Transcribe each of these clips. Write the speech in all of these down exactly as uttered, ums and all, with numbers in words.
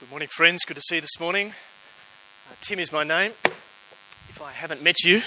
Good morning, friends. Good to see you this morning. Uh, Tim is my name, if I haven't met you.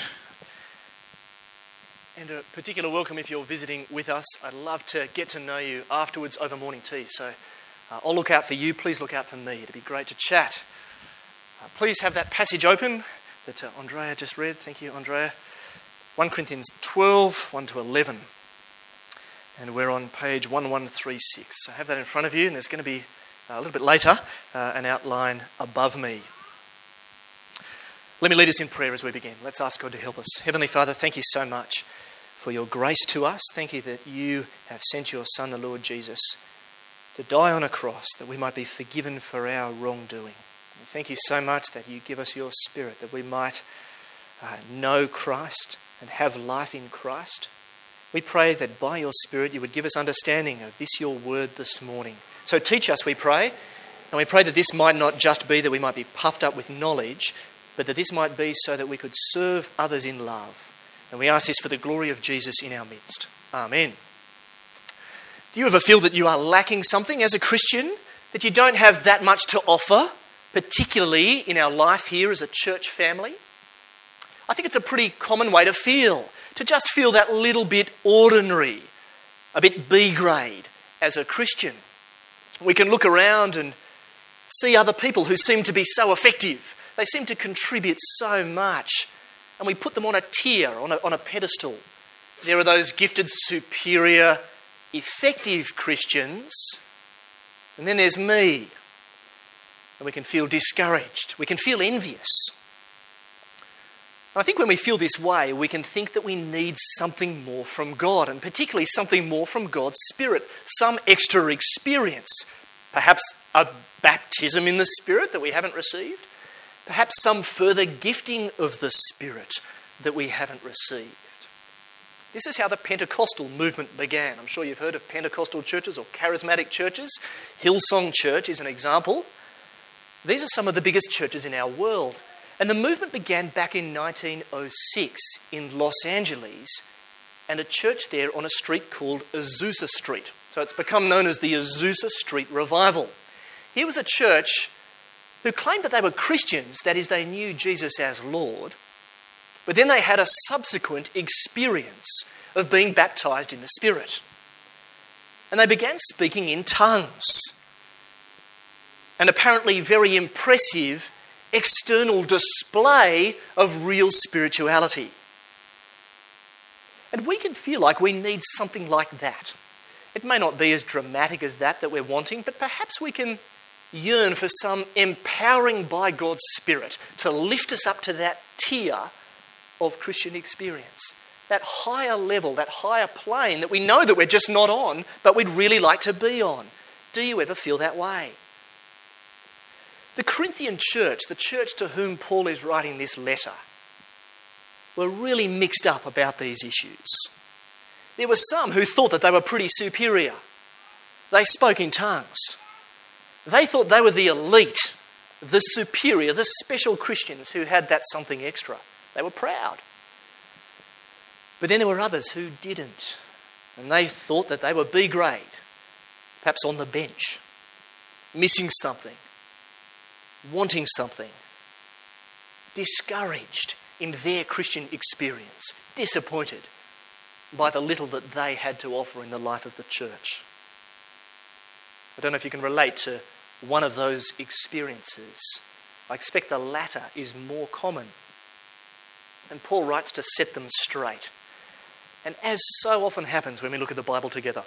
And a particular welcome if you're visiting with us. I'd love to get to know you afterwards over morning tea. So uh, I'll look out for you. Please look out for me. It'd be great to chat. Uh, please have that passage open that uh, Andrea just read. Thank you, Andrea. First Corinthians twelve, one to eleven. And we're on page eleven thirty-six. So have that in front of you, and there's going to be a little bit later, uh, an outline above me. Let me lead us in prayer as we begin. Let's ask God to help us. Heavenly Father, thank you so much for your grace to us. Thank you that you have sent your Son, the Lord Jesus, to die on a cross that we might be forgiven for our wrongdoing. And thank you so much that you give us your Spirit that we might uh, know Christ and have life in Christ. We pray that by your Spirit you would give us understanding of this your word this morning. So teach us, we pray, and we pray that this might not just be that we might be puffed up with knowledge, but that this might be so that we could serve others in love. And we ask this for the glory of Jesus in our midst. Amen. Do you ever feel that you are lacking something as a Christian, that you don't have that much to offer, particularly in our life here as a church family? I think it's a pretty common way to feel, to just feel that little bit ordinary, a bit B grade as a Christian. We can look around and see other people who seem to be so effective. They seem to contribute so much. And we put them on a tier, on a, on a pedestal. There are those gifted, superior, effective Christians. And then there's me. And we can feel discouraged. We can feel envious. I think when we feel this way, we can think that we need something more from God, and particularly something more from God's Spirit, some extra experience, perhaps a baptism in the Spirit that we haven't received, perhaps some further gifting of the Spirit that we haven't received. This is how the Pentecostal movement began. I'm sure you've heard of Pentecostal churches or charismatic churches. Hillsong Church is an example. These are some of the biggest churches in our world. And the movement began back in nineteen oh six in Los Angeles, and a church there on a street called Azusa Street. So it's become known as the Azusa Street Revival. Here was a church who claimed that they were Christians, that is, they knew Jesus as Lord, but then they had a subsequent experience of being baptised in the Spirit. And they began speaking in tongues. An apparently very impressive external display of real spirituality. And we can feel like we need something like that. It may not be as dramatic as that that we're wanting, but perhaps we can yearn for some empowering by God's Spirit to lift us up to that tier of Christian experience, that higher level, that higher plane that we know that we're just not on, but we'd really like to be on. Do you ever feel that way? The Corinthian church, the church to whom Paul is writing this letter, were really mixed up about these issues. There were some who thought that they were pretty superior. They spoke in tongues. They thought they were the elite, the superior, the special Christians who had that something extra. They were proud. But then there were others who didn't, and they thought that they were B grade, perhaps on the bench, missing something, wanting something, discouraged in their Christian experience, disappointed by the little that they had to offer in the life of the church. I don't know if you can relate to one of those experiences. I expect the latter is more common. And Paul writes to set them straight. And as so often happens when we look at the Bible together,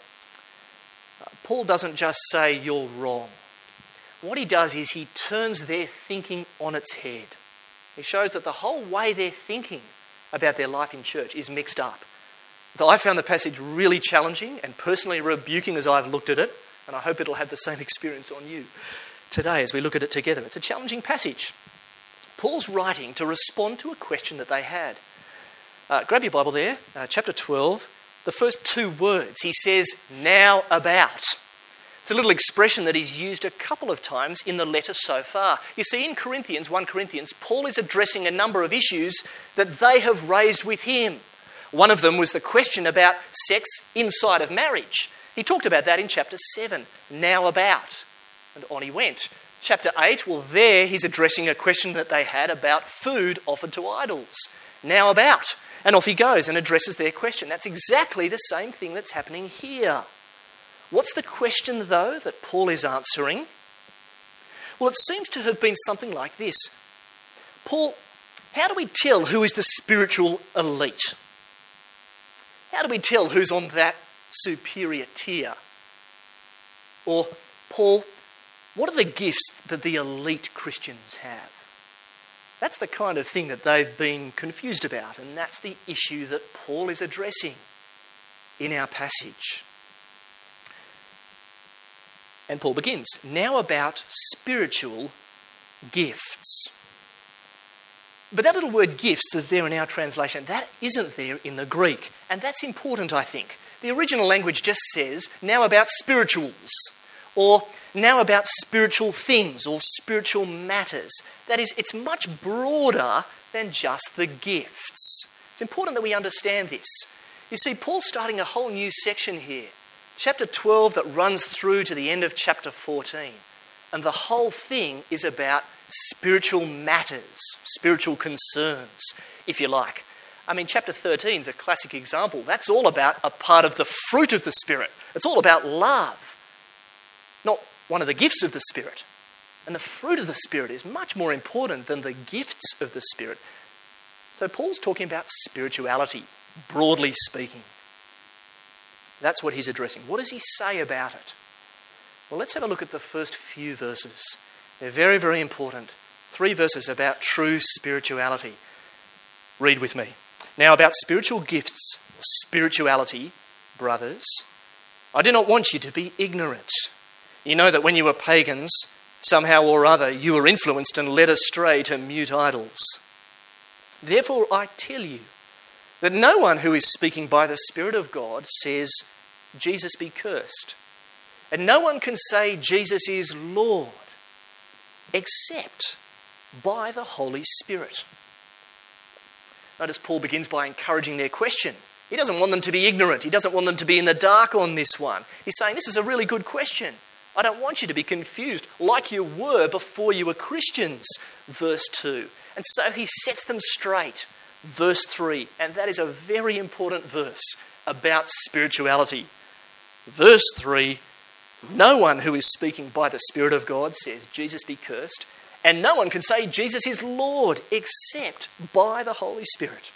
Paul doesn't just say you're wrong. What he does is he turns their thinking on its head. He shows that the whole way they're thinking about their life in church is mixed up. So I found the passage really challenging and personally rebuking as I've looked at it, and I hope it'll have the same experience on you today as we look at it together. It's a challenging passage. Paul's writing to respond to a question that they had. Uh, grab your Bible there, uh, chapter twelve, the first two words. He says, now about. It's a little expression that he's used a couple of times in the letter so far. You see, in Corinthians, First Corinthians, Paul is addressing a number of issues that they have raised with him. One of them was the question about sex inside of marriage. He talked about that in chapter seven, now about. And on he went. Chapter eight, well, there he's addressing a question that they had about food offered to idols. Now about. And off he goes and addresses their question. That's exactly the same thing that's happening here. What's the question, though, that Paul is answering? Well, it seems to have been something like this. Paul, how do we tell who is the spiritual elite? How do we tell who's on that superior tier? Or, Paul, what are the gifts that the elite Christians have? That's the kind of thing that they've been confused about, and that's the issue that Paul is addressing in our passage. And Paul begins, now about spiritual gifts. But that little word gifts that's there in our translation, that isn't there in the Greek. And that's important, I think. The original language just says, now about spirituals, or now about spiritual things, or spiritual matters. That is, it's much broader than just the gifts. It's important that we understand this. You see, Paul's starting a whole new section here. Chapter twelve that runs through to the end of chapter fourteen. And the whole thing is about spiritual matters, spiritual concerns, if you like. I mean, chapter thirteen is a classic example. That's all about a part of the fruit of the Spirit. It's all about love, not one of the gifts of the Spirit. And the fruit of the Spirit is much more important than the gifts of the Spirit. So Paul's talking about spirituality, broadly speaking. That's what he's addressing. What does he say about it? Well, let's have a look at the first few verses. They're very, very important. Three verses about true spirituality. Read with me. Now, about spiritual gifts, spirituality, brothers, I do not want you to be ignorant. You know that when you were pagans, somehow or other you were influenced and led astray to mute idols. Therefore, I tell you that no one who is speaking by the Spirit of God says, Jesus be cursed. And no one can say Jesus is Lord except by the Holy Spirit. Notice Paul begins by encouraging their question. He doesn't want them to be ignorant. He doesn't want them to be in the dark on this one. He's saying, this is a really good question. I don't want you to be confused like you were before you were Christians. Verse two. And so he sets them straight. Verse three. And that is a very important verse about spirituality. Verse three. No one who is speaking by the Spirit of God says, Jesus be cursed. And no one can say Jesus is Lord except by the Holy Spirit.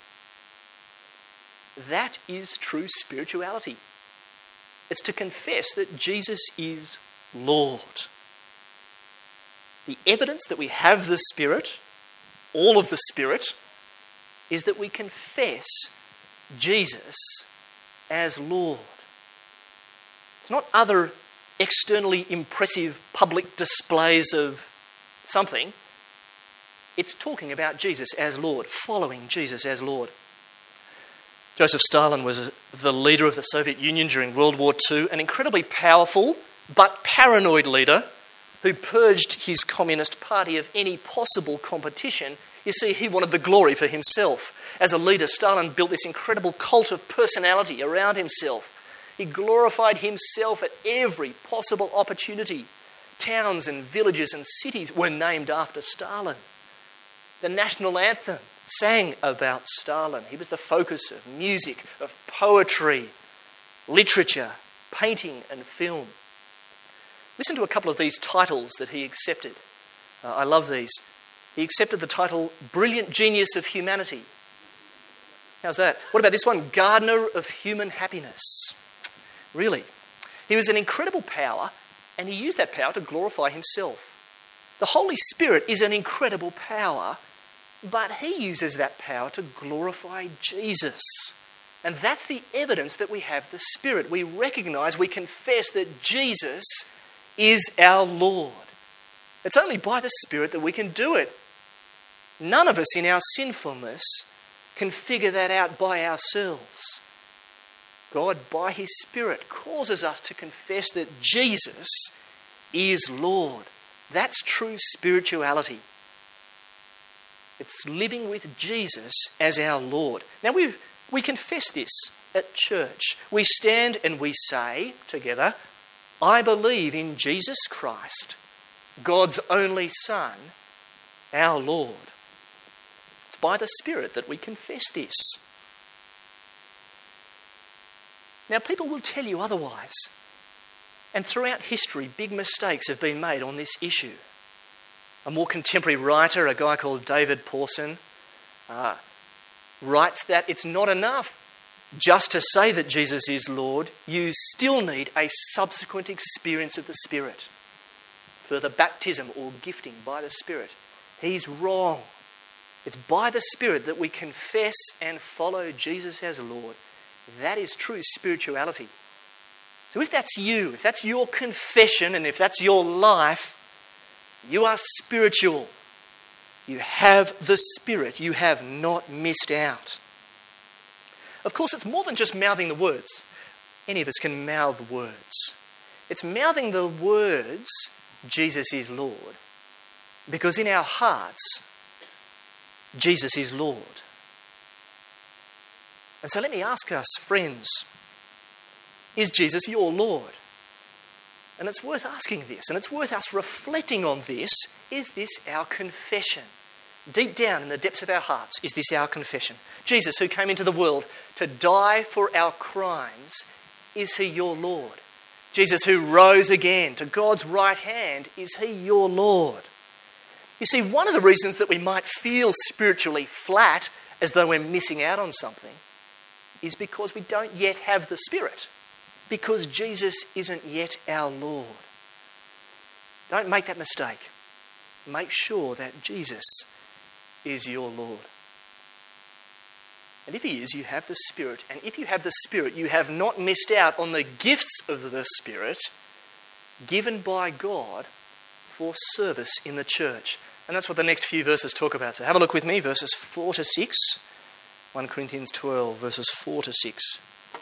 That is true spirituality. It's to confess that Jesus is Lord. The evidence that we have the Spirit, all of the Spirit, is that we confess Jesus as Lord. It's not other externally impressive public displays of something. It's talking about Jesus as Lord, following Jesus as Lord. Joseph Stalin was the leader of the Soviet Union during World War Two, an incredibly powerful but paranoid leader who purged his Communist Party of any possible competition. You see, he wanted the glory for himself. As a leader, Stalin built this incredible cult of personality around himself. He glorified himself at every possible opportunity. Towns and villages and cities were named after Stalin. The national anthem sang about Stalin. He was the focus of music, of poetry, literature, painting and film. Listen to a couple of these titles that he accepted. Uh, I love these. He accepted the title Brilliant Genius of Humanity. How's that? What about this one? Gardener of Human Happiness. Really. He was an incredible power, and he used that power to glorify himself. The Holy Spirit is an incredible power, but he uses that power to glorify Jesus. And that's the evidence that we have the Spirit. We recognise, we confess that Jesus is our Lord. It's only by the Spirit that we can do it. None of us in our sinfulness can figure that out by ourselves. God, by his Spirit, causes us to confess that Jesus is Lord. That's true spirituality. It's living with Jesus as our Lord. Now, we we confess this at church. We stand and we say together, I believe in Jesus Christ, God's only Son, our Lord. It's by the Spirit that we confess this. Now, people will tell you otherwise. And throughout history, big mistakes have been made on this issue. A more contemporary writer, a guy called David Pawson, uh, writes that it's not enough just to say that Jesus is Lord. You still need a subsequent experience of the Spirit. Further baptism or gifting by the Spirit. He's wrong. It's by the Spirit that we confess and follow Jesus as Lord. That is true spirituality. So if that's you, if that's your confession, and if that's your life, you are spiritual. You have the Spirit. You have not missed out. Of course, it's more than just mouthing the words. Any of us can mouth words. It's mouthing the words, Jesus is Lord, because in our hearts, Jesus is Lord. And so let me ask us, friends, is Jesus your Lord? And it's worth asking this, and it's worth us reflecting on this. Is this our confession? Deep down in the depths of our hearts, is this our confession? Jesus, who came into the world to die for our crimes, is he your Lord? Jesus, who rose again to God's right hand, is he your Lord? You see, one of the reasons that we might feel spiritually flat, as though we're missing out on something, is because we don't yet have the Spirit. Because Jesus isn't yet our Lord. Don't make that mistake. Make sure that Jesus is your Lord. And if he is, you have the Spirit. And if you have the Spirit, you have not missed out on the gifts of the Spirit given by God for service in the church. And that's what the next few verses talk about. So have a look with me, verses four to six. First Corinthians twelve, verses four to six.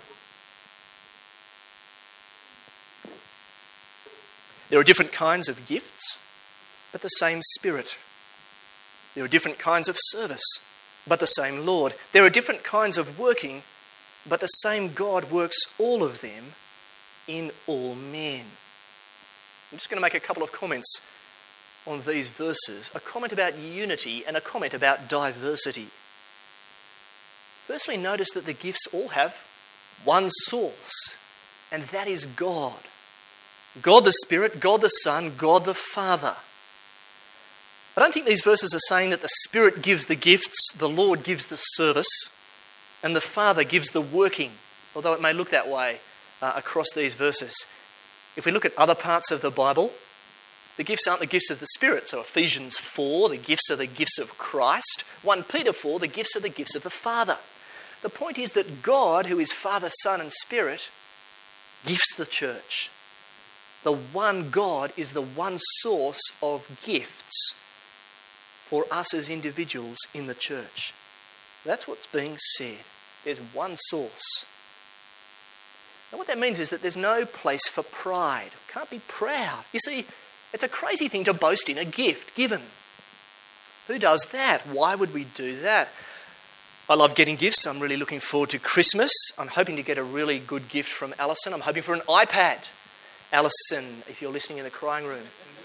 There are different kinds of gifts, but the same Spirit. There are different kinds of service, but the same Lord. There are different kinds of working, but the same God works all of them in all men. I'm just going to make a couple of comments on these verses. A comment about unity and a comment about diversity. Firstly, notice that the gifts all have one source, and that is God. God the Spirit, God the Son, God the Father. I don't think these verses are saying that the Spirit gives the gifts, the Lord gives the service, and the Father gives the working, although it may look that way uh, across these verses. If we look at other parts of the Bible, the gifts aren't the gifts of the Spirit. So Ephesians four, the gifts are the gifts of Christ. First Peter four, the gifts are the gifts of the Father. The point is that God, who is Father, Son, and Spirit, gifts the church. The one God is the one source of gifts for us as individuals in the church. That's what's being said. There's one source. And what that means is that there's no place for pride. Can't be proud. You see, it's a crazy thing to boast in a gift given. Who does that? Why would we do that? I love getting gifts. I'm really looking forward to Christmas. I'm hoping to get a really good gift from Alison. I'm hoping for an iPad. Alison, if you're listening in the crying room.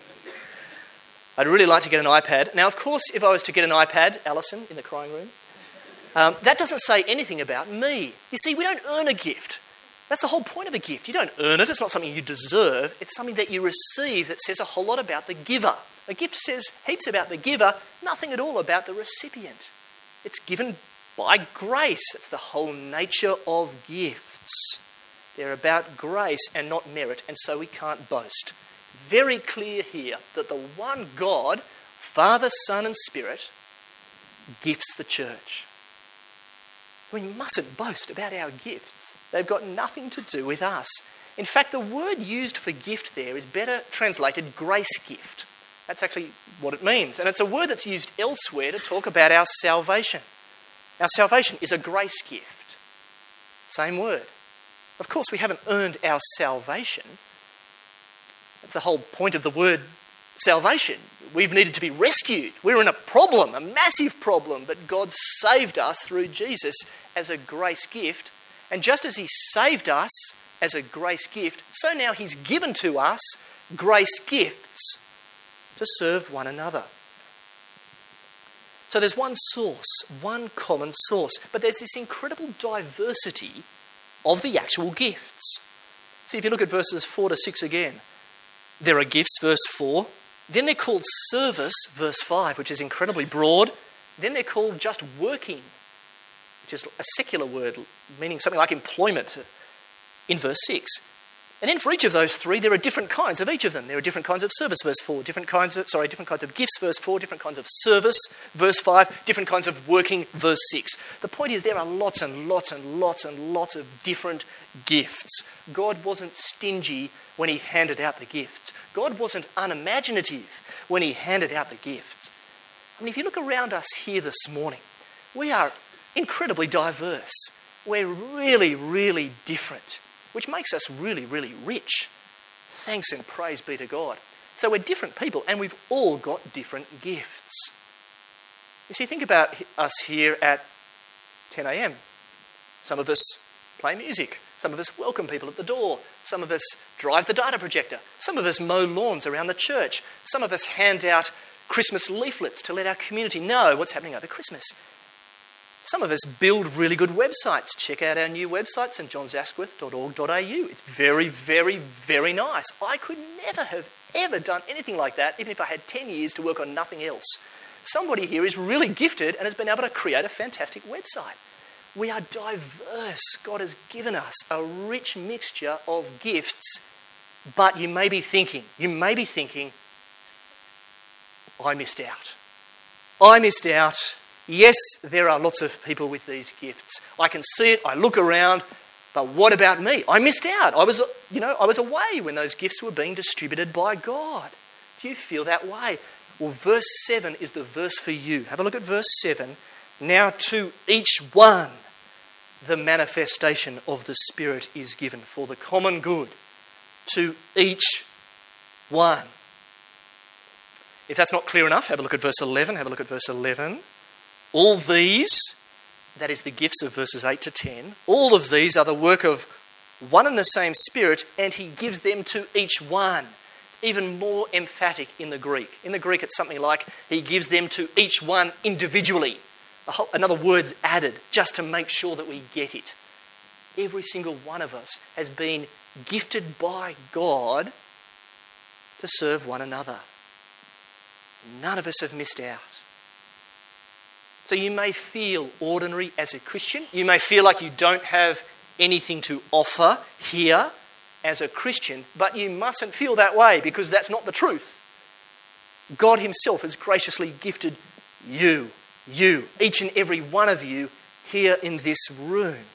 I'd really like to get an iPad. Now, of course, if I was to get an iPad, Alison, in the crying room, um, that doesn't say anything about me. You see, we don't earn a gift. That's the whole point of a gift. You don't earn it. It's not something you deserve. It's something that you receive that says a whole lot about the giver. A gift says heaps about the giver, nothing at all about the recipient. It's given by grace. That's the whole nature of gifts. They're about grace and not merit, and so we can't boast. Very clear here that the one God, Father, Son, and Spirit, gifts the church. We mustn't boast about our gifts. They've got nothing to do with us. In fact, the word used for gift there is better translated grace gift. That's actually what it means. And it's a word that's used elsewhere to talk about our salvation. Our salvation is a grace gift. Same word. Of course, we haven't earned our salvation. That's the whole point of the word salvation. We've needed to be rescued. We're in a problem, a massive problem, but God saved us through Jesus as a grace gift. And just as he saved us as a grace gift, so now he's given to us grace gifts to serve one another. So there's one source, one common source, but there's this incredible diversity of the actual gifts. See, if you look at verses four to six again, there are gifts, verse four. Then they're called service, verse five, which is incredibly broad. Then they're called just working, which is a secular word meaning something like employment, in verse six. And then for each of those three, there are different kinds of each of them. There are different kinds of service, verse four, different kinds of, sorry, different kinds of gifts, verse four, different kinds of service, verse five, different kinds of working, verse six. The point is there are lots and lots and lots and lots of different gifts. God wasn't stingy when he handed out the gifts. God wasn't unimaginative when he handed out the gifts. I mean, if you look around us here this morning, we are incredibly diverse. We're really, really different, which makes us really, really rich. Thanks and praise be to God. So we're different people and we've all got different gifts. You see, think about us here at ten a.m. Some of us play music. Some of us welcome people at the door. Some of us drive the data projector. Some of us mow lawns around the church. Some of us hand out Christmas leaflets to let our community know what's happening over Christmas. Some of us build really good websites. Check out our new website, st johns asquith dot org dot a u. It's very, very, very nice. I could never have ever done anything like that, even if I had ten years to work on nothing else. Somebody here is really gifted and has been able to create a fantastic website. We are diverse. God has given us a rich mixture of gifts, but you may be thinking, you may be thinking, I missed out. I missed out. Yes, there are lots of people with these gifts. I can see it, I look around, but what about me? I missed out. I was, you know, I was away when those gifts were being distributed by God. Do you feel that way? Well, verse seven is the verse for you. Have a look at verse seven. Now to each one the manifestation of the Spirit is given for the common good. To each one. If that's not clear enough, have a look at verse eleven. Have a look at verse eleven. All these, that is the gifts of verses eight to ten, all of these are the work of one and the same Spirit, and he gives them to each one. It's even more emphatic in the Greek. In the Greek, it's something like he gives them to each one individually. A whole, another word's added just to make sure that we get it. Every single one of us has been gifted by God to serve one another. None of us have missed out. So you may feel ordinary as a Christian. You may feel like you don't have anything to offer here as a Christian, but you mustn't feel that way because that's not the truth. God himself has graciously gifted you, you, each and every one of you here in this room.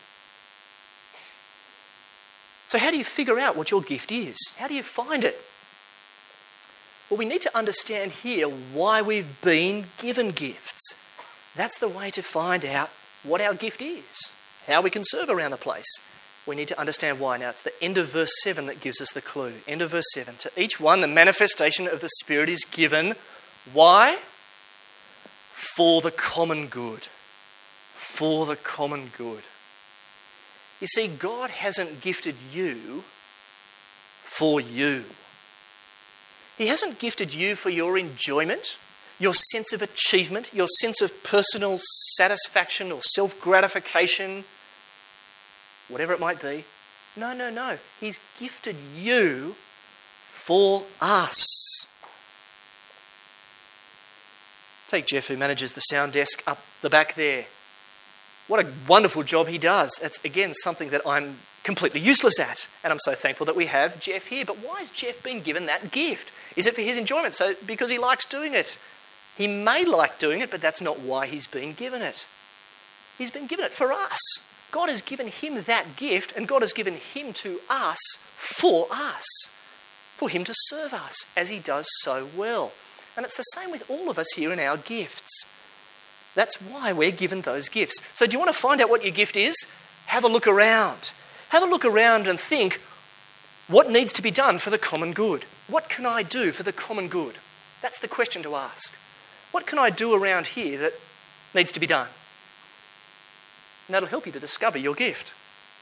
So how do you figure out what your gift is? How do you find it? Well, we need to understand here why we've been given gifts. That's the way to find out what our gift is, how we can serve around the place. We need to understand why. Now, it's the end of verse seven that gives us the clue. End of verse seven. To each one, the manifestation of the Spirit is given. Why? For the common good. For the common good. You see, God hasn't gifted you for you. He hasn't gifted you for your enjoyment, your sense of achievement, your sense of personal satisfaction or self-gratification, whatever it might be. No, no, no. He's gifted you for us. Take Jeff, who manages the sound desk up the back there. What a wonderful job he does. That's, again, something that I'm completely useless at. And I'm so thankful that we have Jeff here. But why has Jeff been given that gift? Is it for his enjoyment? So because he likes doing it? He may like doing it, but that's not why he's been given it. He's been given it for us. God has given him that gift, and God has given him to us for us, for him to serve us, as he does so well. And it's the same with all of us here in our gifts. That's why we're given those gifts. So do you want to find out what your gift is? Have a look around. Have a look around and think, what needs to be done for the common good? What can I do for the common good? That's the question to ask. What can I do around here that needs to be done? And that'll help you to discover your gift.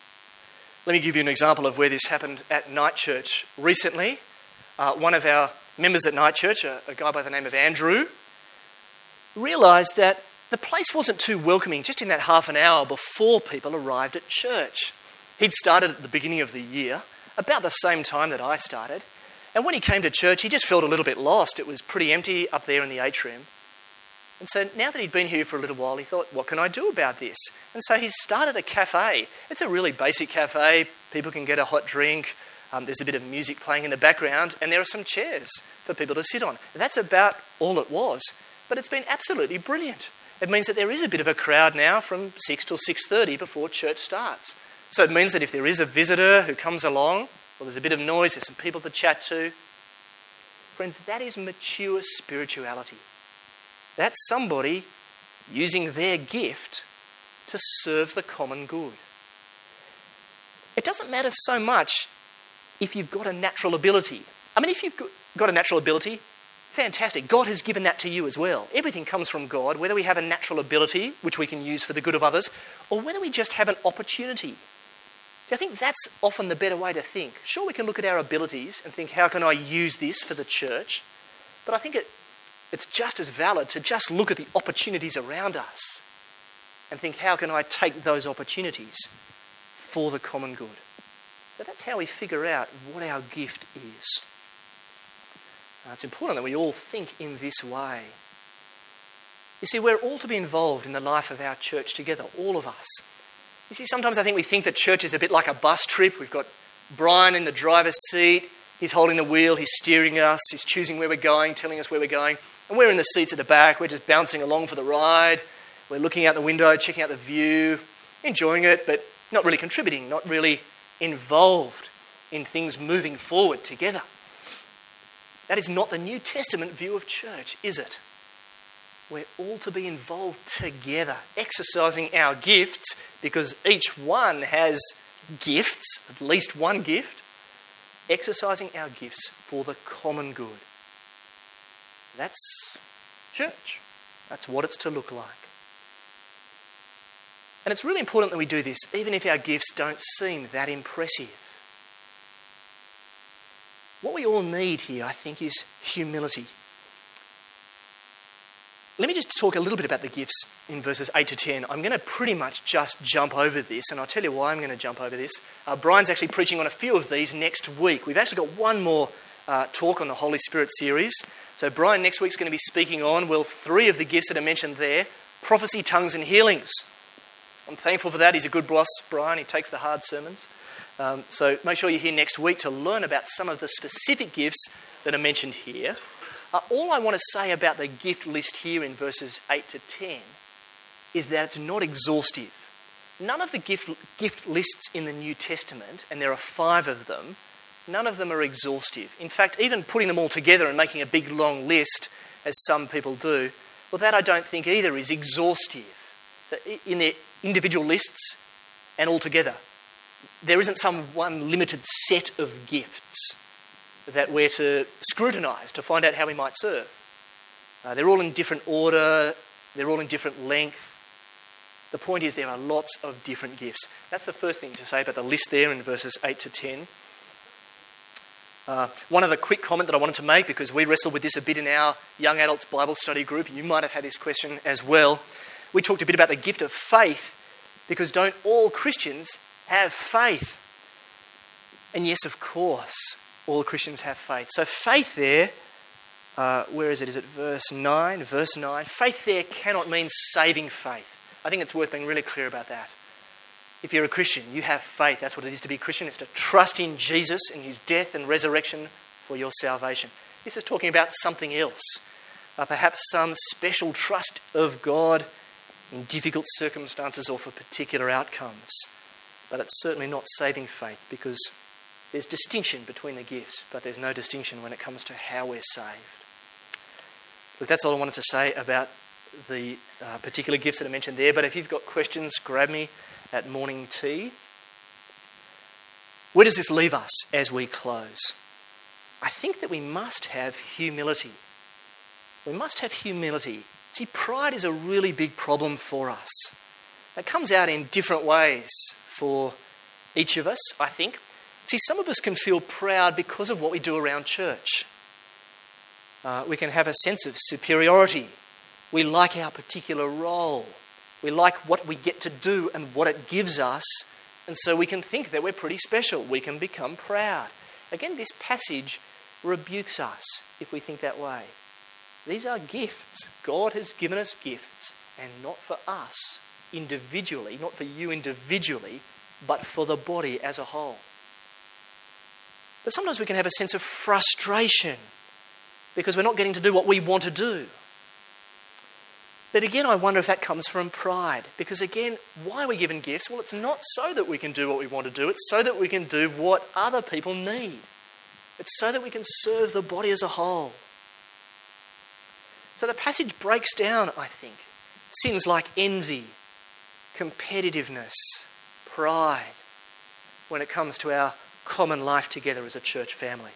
Let me give you an example of where this happened at Night Church. Recently, uh, one of our members at Night Church, a, a guy by the name of Andrew, realised that the place wasn't too welcoming just in that half an hour before people arrived at church. He'd started at the beginning of the year, about the same time that I started, and when he came to church, he just felt a little bit lost. It was pretty empty up there in the atrium. And so now that he'd been here for a little while, he thought, what can I do about this? And so he started a cafe. It's a really basic cafe. People can get a hot drink. Um, there's a bit of music playing in the background, and there are some chairs for people to sit on. And that's about all it was. But it's been absolutely brilliant. It means that there is a bit of a crowd now from six till six thirty before church starts. So it means that if there is a visitor who comes along, well, there's a bit of noise, there's some people to chat to. Friends, that is mature spirituality. That's somebody using their gift to serve the common good. It doesn't matter so much if you've got a natural ability. I mean, if you've got a natural ability, fantastic. God has given that to you as well. Everything comes from God, whether we have a natural ability, which we can use for the good of others, or whether we just have an opportunity. See, I think that's often the better way to think. Sure, we can look at our abilities and think, how can I use this for the church? But I think it, it's just as valid to just look at the opportunities around us and think, how can I take those opportunities for the common good? So that's how we figure out what our gift is. Now, it's important that we all think in this way. You see, we're all to be involved in the life of our church together, all of us. You see, sometimes I think we think that church is a bit like a bus trip. We've got Brian in the driver's seat. He's holding the wheel. He's steering us. He's choosing where we're going, telling us where we're going. And we're in the seats at the back. We're just bouncing along for the ride. We're looking out the window, checking out the view, enjoying it, but not really contributing, not really involved in things moving forward together. That is not the New Testament view of church, is it? We're all to be involved together, exercising our gifts, because each one has gifts, at least one gift, exercising our gifts for the common good. That's church. That's what it's to look like. And it's really important that we do this, even if our gifts don't seem that impressive. What we all need here, I think, is humility. Let me just talk a little bit about the gifts in verses eight to ten. I'm going to pretty much just jump over this, and I'll tell you why I'm going to jump over this. Uh, Brian's actually preaching on a few of these next week. We've actually got one more uh, talk on the Holy Spirit series. So Brian next week's going to be speaking on, well, three of the gifts that are mentioned there, prophecy, tongues and healings. I'm thankful for that. He's a good boss, Brian. He takes the hard sermons. Um, so make sure you're here next week to learn about some of the specific gifts that are mentioned here. Uh, all I want to say about the gift list here in verses eight to ten is that it's not exhaustive. None of the gift, gift lists in the New Testament, and there are five of them, none of them are exhaustive. In fact, even putting them all together and making a big long list, as some people do, well, that I don't think either is exhaustive. So in their individual lists and all together, there isn't some one limited set of gifts that we're to scrutinise to find out how we might serve. Uh, they're all in different order, they're all in different length. The point is there are lots of different gifts. That's the first thing to say about the list there in verses eight to ten. Uh, one other quick comment that I wanted to make, because we wrestled with this a bit in our young adults Bible study group. You might have had this question as well. We talked a bit about the gift of faith, because don't all Christians have faith? And yes, of course, all Christians have faith. So faith there, uh, where is it? Is it verse nine? Verse nine. Faith there cannot mean saving faith. I think it's worth being really clear about that. If you're a Christian, you have faith. That's what it is to be a Christian. It's to trust in Jesus and his death and resurrection for your salvation. This is talking about something else. Uh, perhaps some special trust of God in difficult circumstances or for particular outcomes. But it's certainly not saving faith, because there's distinction between the gifts, but there's no distinction when it comes to how we're saved. Look, that's all I wanted to say about the uh, particular gifts that are mentioned there. But if you've got questions, grab me at morning tea. Where does this leave us as we close? I think that we must have humility. We must have humility. See, pride is a really big problem for us. It comes out in different ways for each of us, I think. See, some of us can feel proud because of what we do around church. Uh, we can have a sense of superiority. We like our particular role. We like what we get to do and what it gives us. And so we can think that we're pretty special. We can become proud. Again, this passage rebukes us if we think that way. These are gifts. God has given us gifts, and not for us individually, not for you individually, but for the body as a whole. But sometimes we can have a sense of frustration because we're not getting to do what we want to do. But again, I wonder if that comes from pride. Because again, why are we given gifts? Well, it's not so that we can do what we want to do. It's so that we can do what other people need. It's so that we can serve the body as a whole. So the passage breaks down, I think, sins like envy, competitiveness, pride, when it comes to our common life together as a church family.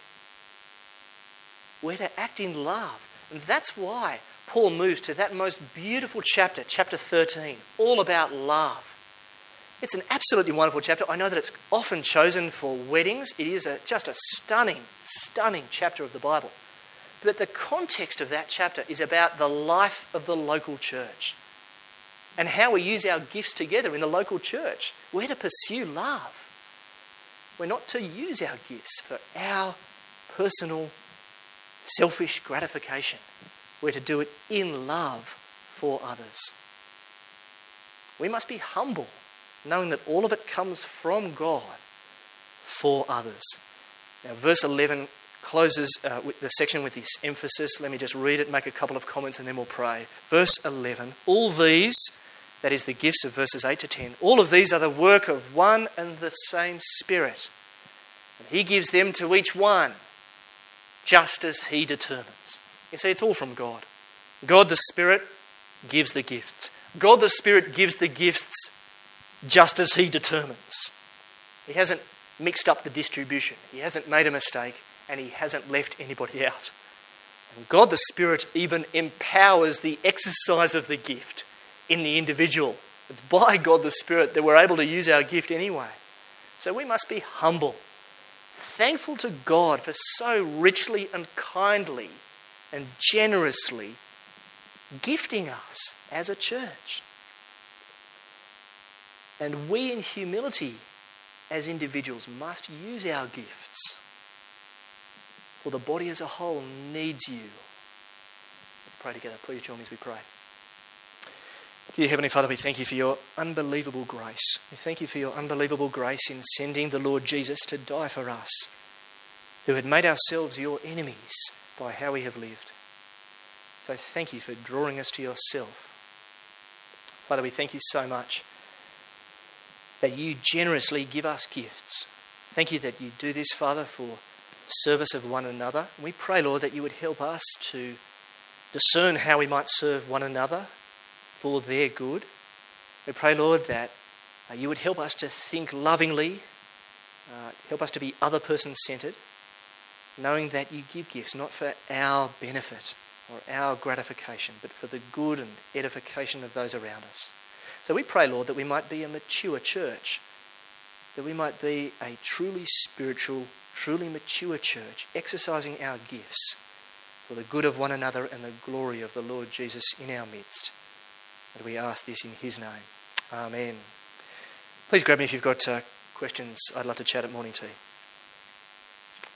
We're to act in love. And that's why Paul moves to that most beautiful chapter, chapter thirteen, all about love. It's an absolutely wonderful chapter. I know that it's often chosen for weddings. It is a, just a stunning, stunning chapter of the Bible. But the context of that chapter is about the life of the local church and how we use our gifts together in the local church. We're to pursue love. We're not to use our gifts for our personal, selfish gratification. We're to do it in love for others. We must be humble, knowing that all of it comes from God for others. Now, verse eleven closes uh, with the section with this emphasis. Let me just read it, make a couple of comments, and then we'll pray. Verse eleven, all these, that is the gifts of verses eight to ten, all of these are the work of one and the same Spirit. And he gives them to each one, just as he determines. You see, it's all from God. God the Spirit gives the gifts. God the Spirit gives the gifts just as he determines. He hasn't mixed up the distribution. He hasn't made a mistake, and he hasn't left anybody out. And God the Spirit even empowers the exercise of the gift in the individual. It's by God the Spirit that we're able to use our gift anyway. So we must be humble, thankful to God for so richly and kindly and generously gifting us as a church. And we in humility as individuals must use our gifts, for the body as a whole needs you. Let's pray together. Please join me as we pray. Dear Heavenly Father, we thank you for your unbelievable grace. We thank you for your unbelievable grace in sending the Lord Jesus to die for us, who had made ourselves your enemies by how we have lived. So thank you for drawing us to yourself. Father, we thank you so much that you generously give us gifts. Thank you that you do this, Father, for service of one another. We pray, Lord, that you would help us to discern how we might serve one another for their good. We pray, Lord, that uh, you would help us to think lovingly, uh, help us to be other person centered, knowing that you give gifts not for our benefit or our gratification, but for the good and edification of those around us. So we pray, Lord, that we might be a mature church, that we might be a truly spiritual, truly mature church, exercising our gifts for the good of one another and the glory of the Lord Jesus in our midst. And we ask this in his name. Amen. Please grab me if you've got uh, questions. I'd love to chat at morning tea.